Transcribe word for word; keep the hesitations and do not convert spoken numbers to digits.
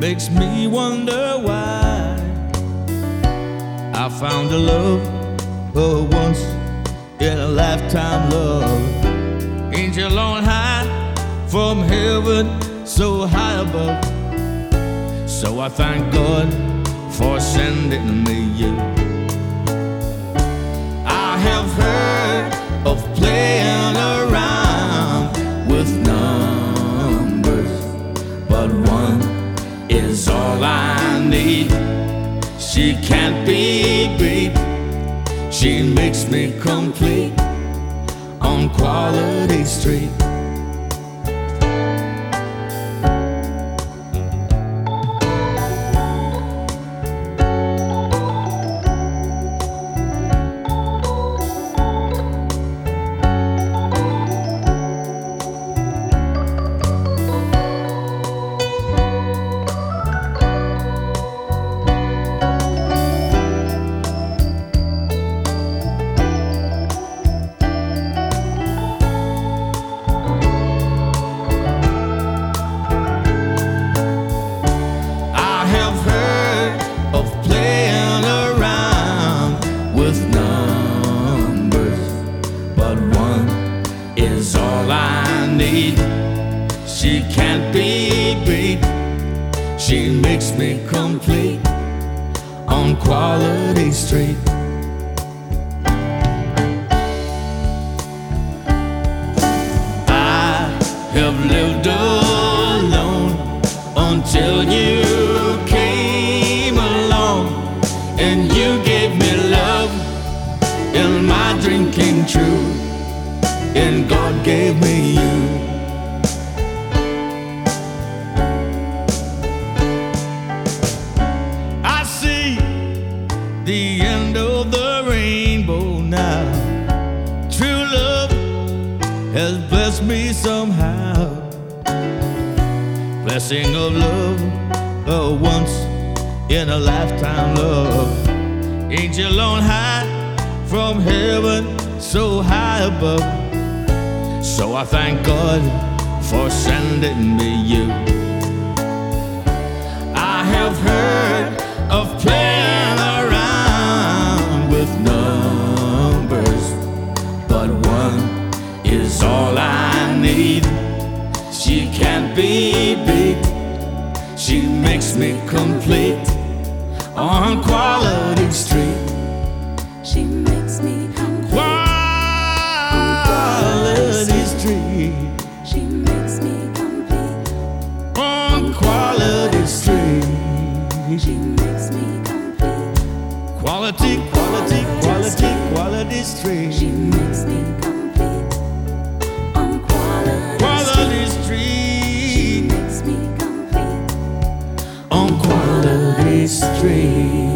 makes me wonder why I found a love, oh, once in a lifetime love. Angel on high from heaven, so high above. So I thank God for sending me you. I have heard of playing around with numbers, but one is all I need. She can't be beat. She makes me complete on Quality Street. Is all I need. She can't be beat. She makes me complete on Quality Street. I have lived alone until you came along, and you gave me love, and my dream came true, and God gave me you. I see the end of the rainbow now. True love has blessed me somehow. Blessing of love, oh, once in a lifetime love. Angel on high from heaven, so high above. So I thank God for sending me you. I have heard of playing around with numbers, but one is all I need. She can't be beat. She makes me complete on Quality Street. She makes me complete. Quality Street. She makes me complete On Quality Street. She makes me complete. Quality, quality, quality, Quality Street. She makes me complete on Quality, Quality Street. She Street. makes me complete On Quality Street.